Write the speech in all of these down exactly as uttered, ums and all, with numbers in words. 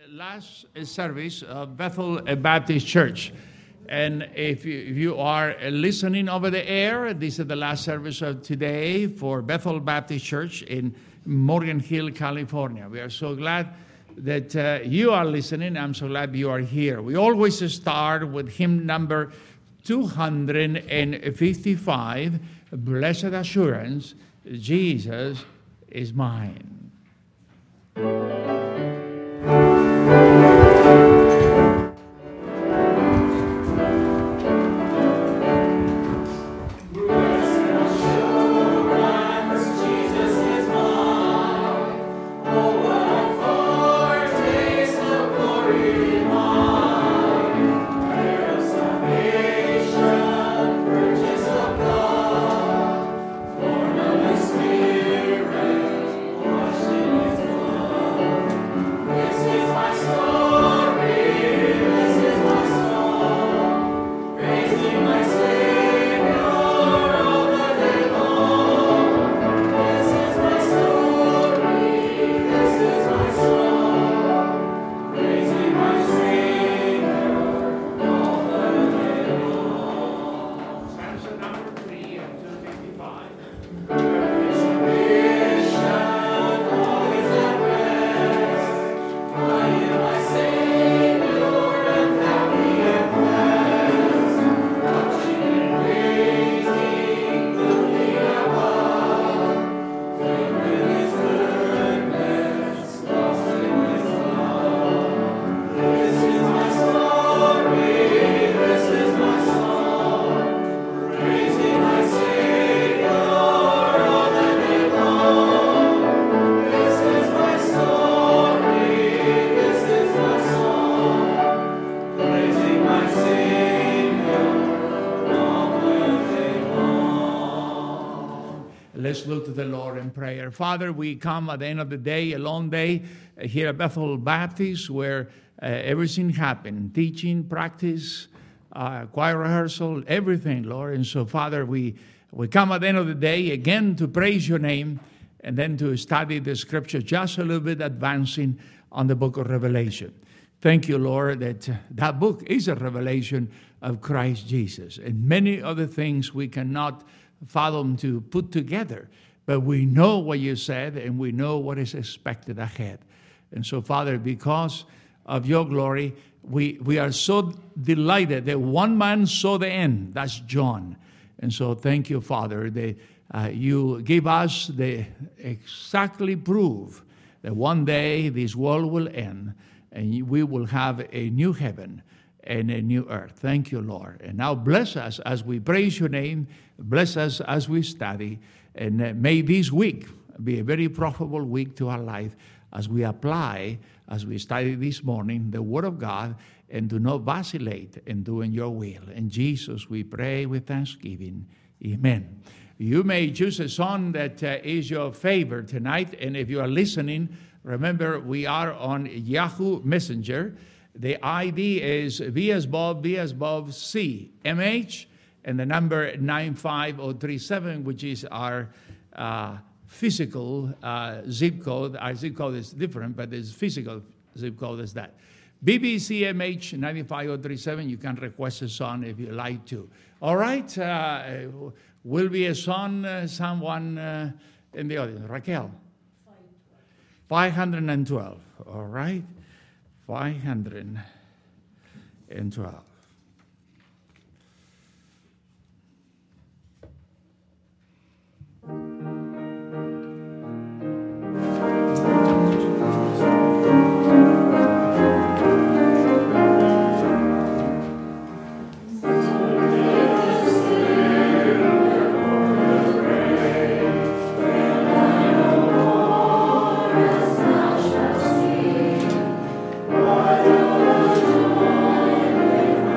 last service of Bethel Baptist Church. And if you, if you are listening over the air, this is the last service of today for Bethel Baptist Church in Morgan Hill, California. We are so glad that uh, you are listening. I'm so glad you are here. We always start with hymn number two hundred fifty-five, Blessed Assurance, Jesus is mine. Let's look to the Lord in prayer. Father, we come at the end of the day, a long day uh, here at Bethel Baptist, where uh, everything happened, teaching, practice, uh, choir rehearsal, everything, Lord. And so, Father, we, we come at the end of the day again to praise your name and then to study the scripture, just a little bit advancing on the book of Revelation. Thank you, Lord, that uh, that book is a revelation of Christ Jesus. And many other things we cannot fathom to put together, but we know what you said and we know what is expected ahead. And so, Father, because of your glory, we, we are so delighted that one man saw the end. That's John. And so thank you, Father, that uh, you give us the exactly proof that one day this world will end and we will have a new heaven and a new earth. Thank you, Lord. And now bless us as we praise your name. Bless us as we study. And uh, may this week be a very profitable week to our life as we apply, as we study this morning, the Word of God, and do not vacillate in doing your will. In Jesus, we pray with thanksgiving. Amen. You may choose a song that uh, is your favorite tonight. And if you are listening, remember we are on Yahoo Messenger. The I D is V as Bob, V as Bob, C, M H, and the number nine five zero three seven, which is our uh, physical uh, zip code. Our zip code is different, but the physical zip code is that. B B C M H nine five zero three seven, you can request a song if you like to. All right, uh, will be a song, uh, someone uh, in the audience. Raquel? five hundred twelve, all right. five hundred twelve. Thank you.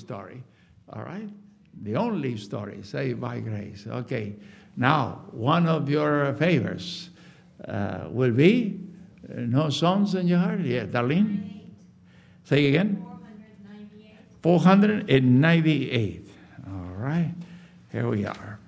story. All right? The only story, saved by grace. Okay. Now, one of your favors uh, will be uh, No Songs in Your Heart. Yeah, Darlene? Say again? four hundred ninety-eight. All right. Here we are.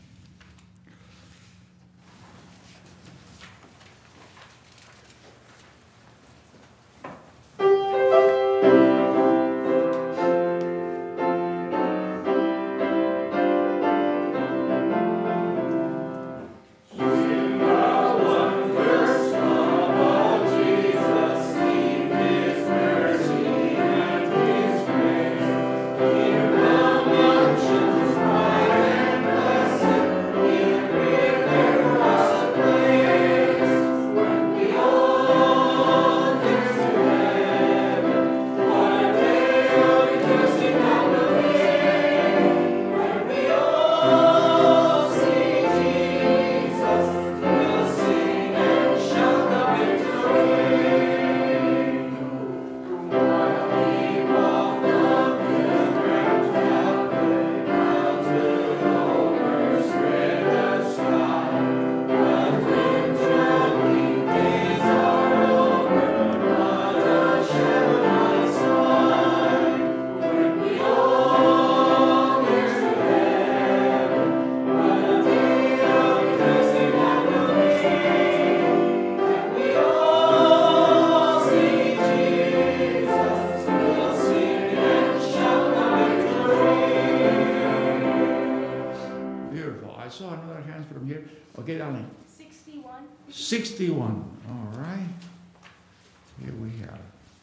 Okay, darling. sixty-one. sixty-one. All right. Here we have.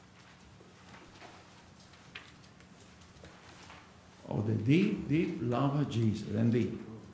Oh, the deep, deep love of Jesus. Indeed.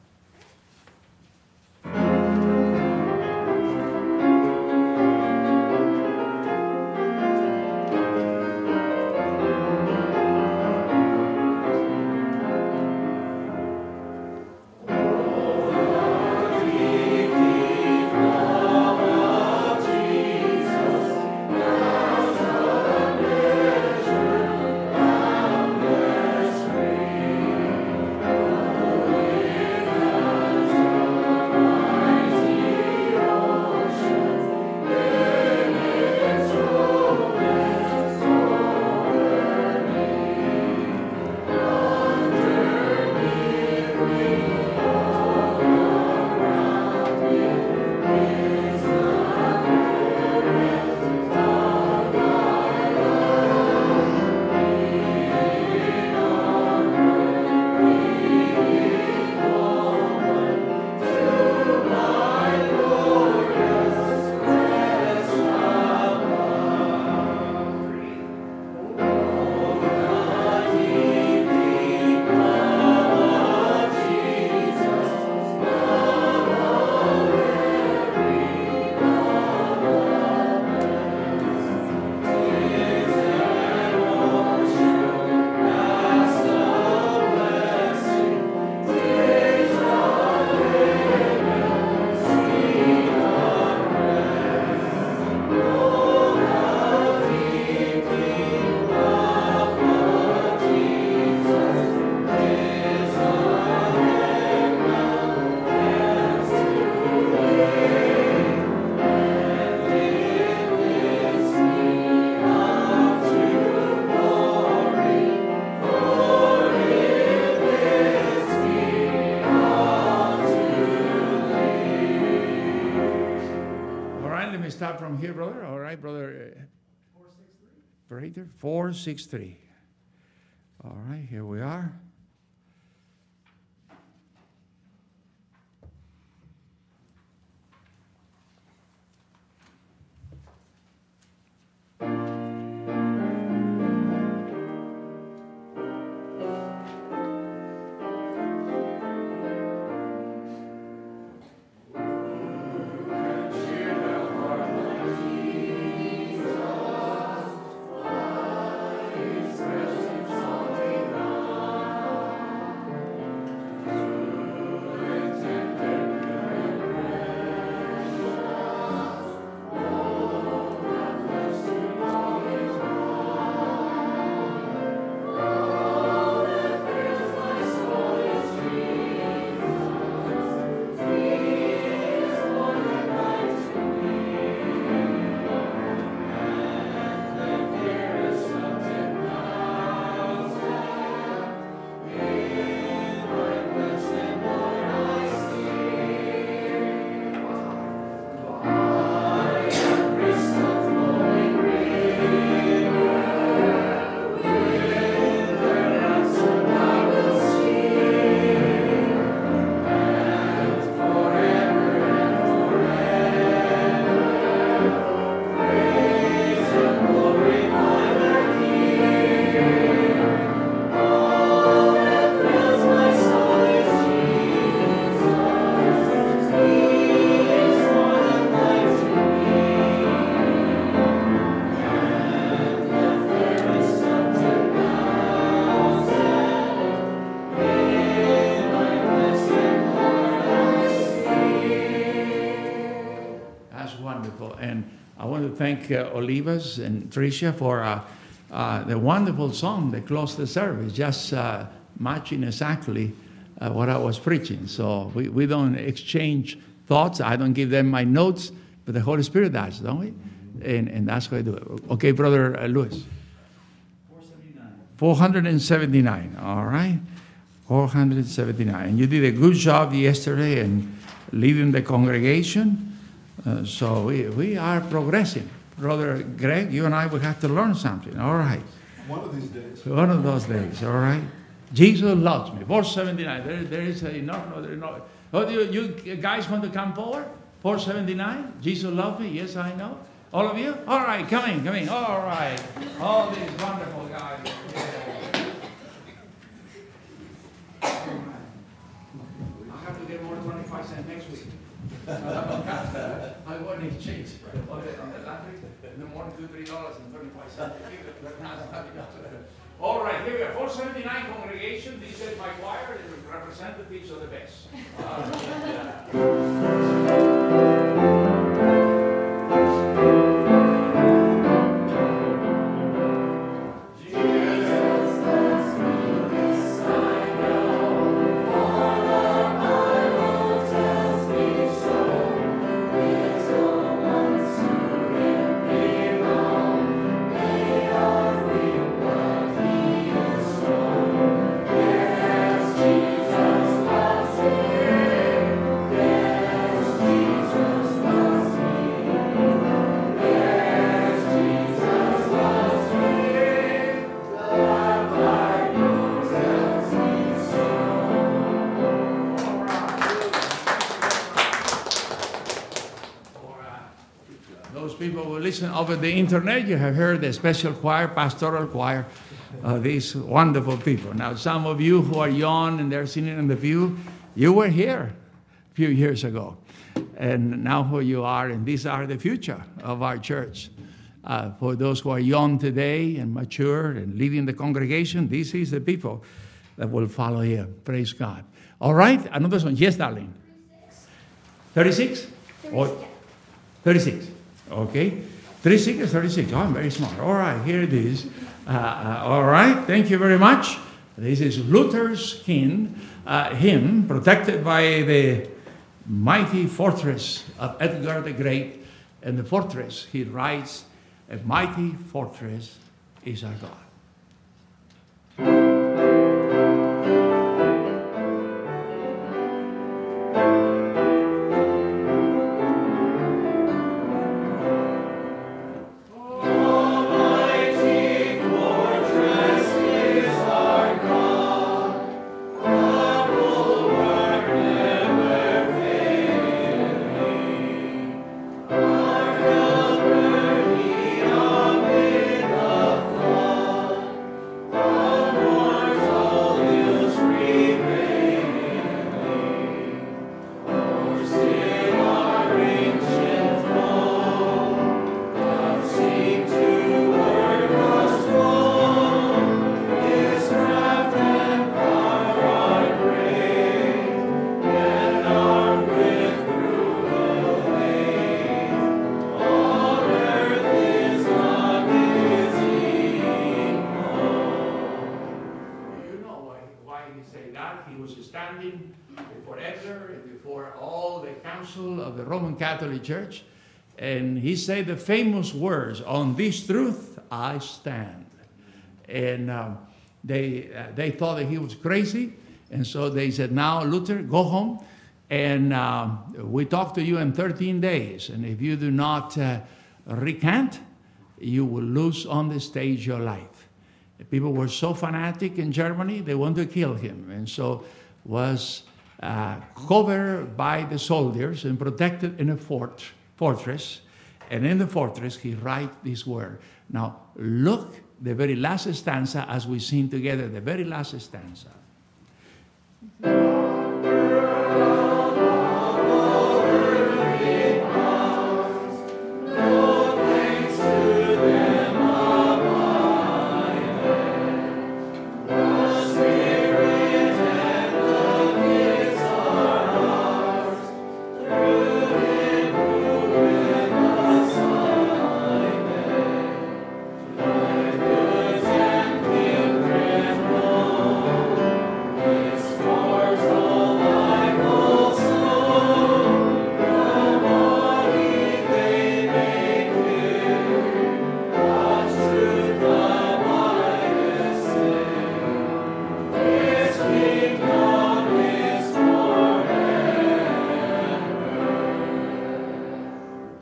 Start from here, brother. All right, brother. four six three. four six three. All right, here we are. wonderful. And I want to thank uh, Olivas and Tricia for uh, uh, the wonderful song that closed the service, just uh, matching exactly uh, what I was preaching. So we, we don't exchange thoughts. I don't give them my notes, but the Holy Spirit does, don't we? And, and that's how I do it. Okay, Brother uh, Lewis. four seventy-nine, all right? four seventy-nine. And you did a good job yesterday in leading the congregation. Uh, so we, we are progressing. Brother Greg, you and I will have to learn something, all right? One of these days. One of those days, all right? Jesus loves me. four seventy-nine. There, there is a, no, no, there, no. Oh, you, you guys want to come forward? four seventy-nine. Jesus loves me. Yes, I know. All of you? All right, come in, come in. All right. All these wonderful guys. Yeah. I have to get more twenty-five cents next week. I want to exchange on the, on the lottery. In the morning, two, three dollars and twenty-five cents. All right, here we are. four seventy-nine congregation. This is my choir and representatives of the best. Uh, Listen, over the internet, you have heard the special choir, pastoral choir, uh, these wonderful people. Now, some of you who are young and they're sitting in the pew, you were here a few years ago. And now who you are, and these are the future of our church. Uh, for those who are young today and mature and leading the congregation, this is the people that will follow here. Praise God. All right, another song. Yes, darling. thirty-six? thirty-six. thirty-six. Okay. thirty-six or thirty-six? Oh, I'm very smart. All right, here it is. Uh, uh, all right, thank you very much. This is Luther's hymn, uh, hymn, protected by the mighty fortress of Edgar the Great. And the fortress, he writes, a mighty fortress is our God. Catholic Church, and he said the famous words, "On this truth I stand." And um, they uh, they thought that he was crazy, and so they said, "Now, Luther, go home, and um, we talk to you in thirteen days, and if you do not uh, recant, you will lose on the stage your life." The people were so fanatic in Germany, they wanted to kill him, and so was Uh, covered by the soldiers and protected in a fort, fortress. And in the fortress, he writes this word. Now, look, the very last stanza as we sing together, the very last stanza.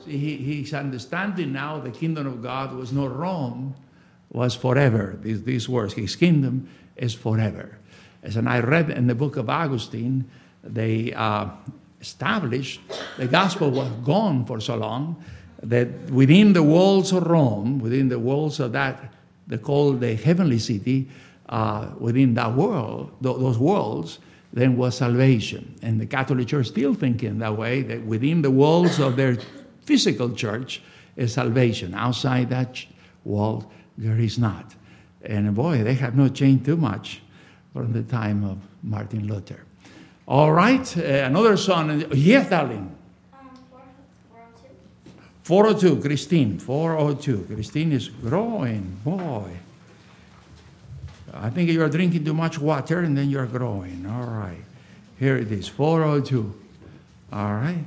See, he, he's understanding now the kingdom of God was not Rome, was forever. These, these words, his kingdom is forever. As and I read in the book of Augustine, they uh, established the gospel was gone for so long that within the walls of Rome, within the walls of that, they call the heavenly city, uh, within that world, th- those worlds, then was salvation. And the Catholic Church still thinking that way, that within the walls of their physical church is salvation. Outside that wall, there is not. And boy, they have not changed too much from the time of Martin Luther. All right, uh, another song. Yes, darling. Um, four oh two. four oh two, Christine, four oh two. Christine is growing, boy. I think you are drinking too much water and then you're growing. All right, here it is, four oh two. All right.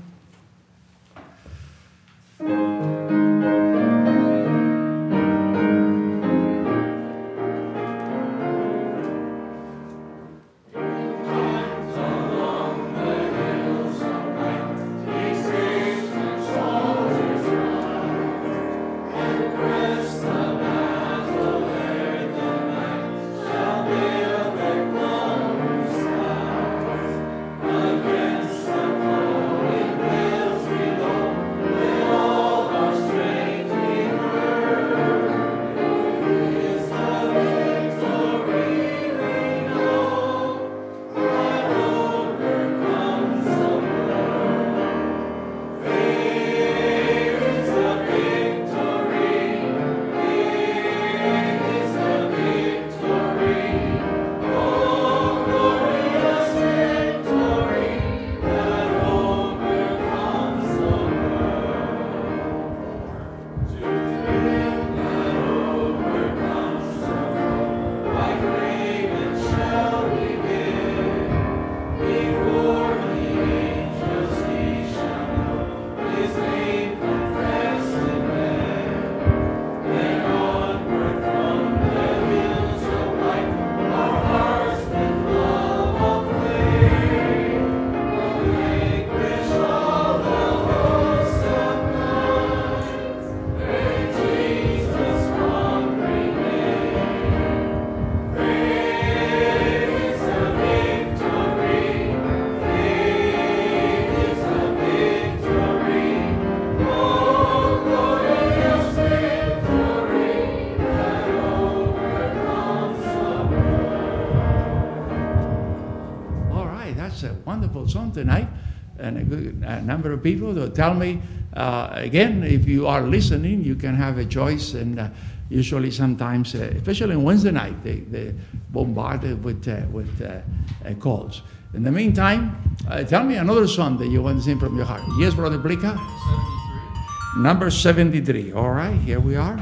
Song tonight, and a, good, a number of people will tell me uh, again, if you are listening, you can have a choice, and uh, usually sometimes, uh, especially on Wednesday night, they, they bombarded with uh, with uh, uh, calls. In the meantime, uh, tell me another song that you want to sing from your heart. Yes, Brother Blica? seventy-three. Number seventy-three. All right, here we are.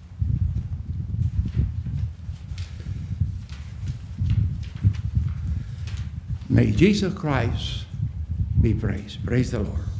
May Jesus Christ be praised. Praise the Lord.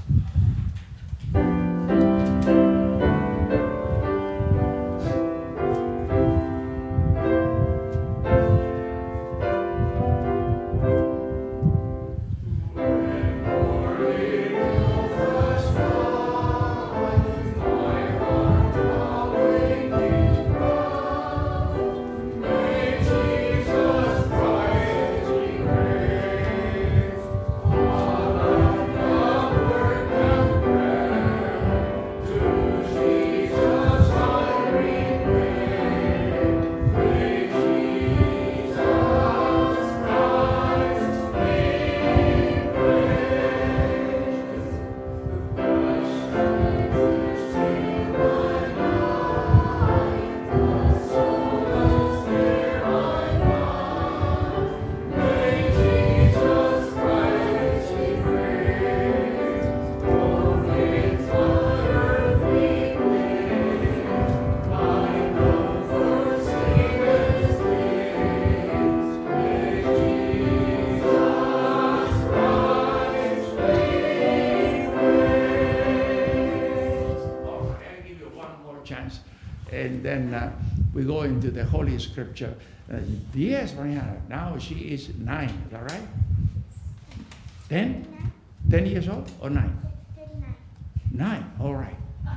And then uh, we go into the Holy Scripture. Uh, yes, Mariana, now she is nine, is that right? Ten? Ten years old or nine? thirty-nine. Nine. All right.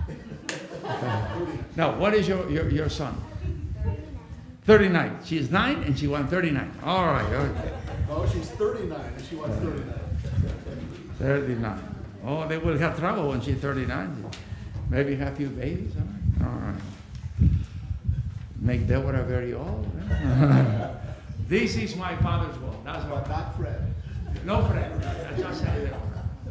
Now, what is your, your, your son? thirty-nine. She's nine and she won thirty-nine. All right. Okay. Oh, she's thirty-nine and she wants thirty-nine. thirty-nine. Oh, they will have trouble when she's thirty-nine. Maybe have few babies. All right. All right. Make Deborah very old. Huh? This is my father's will. That's But what. not Fred. No Fred. I just said it.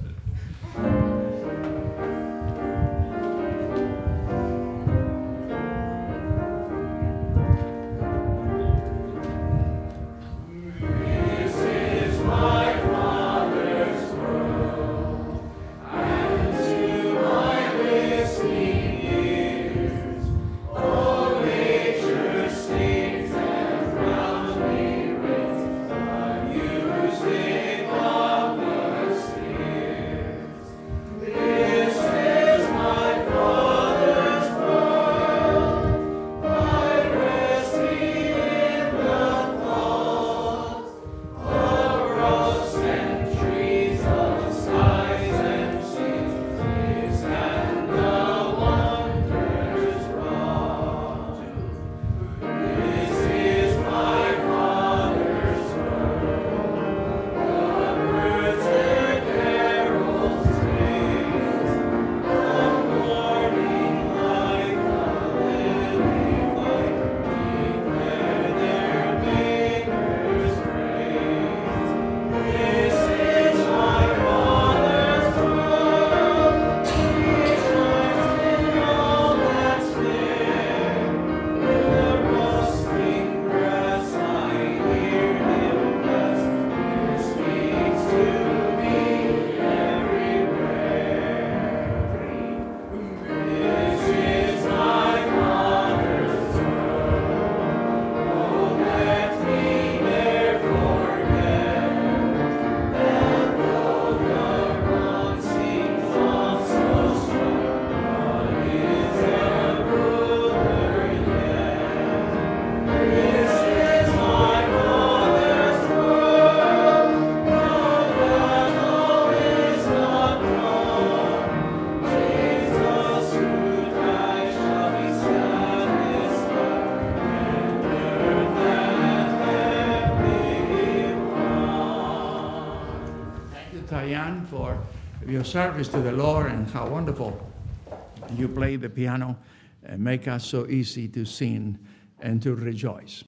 Diane, for your service to the Lord and how wonderful you play the piano and make us so easy to sing and to rejoice.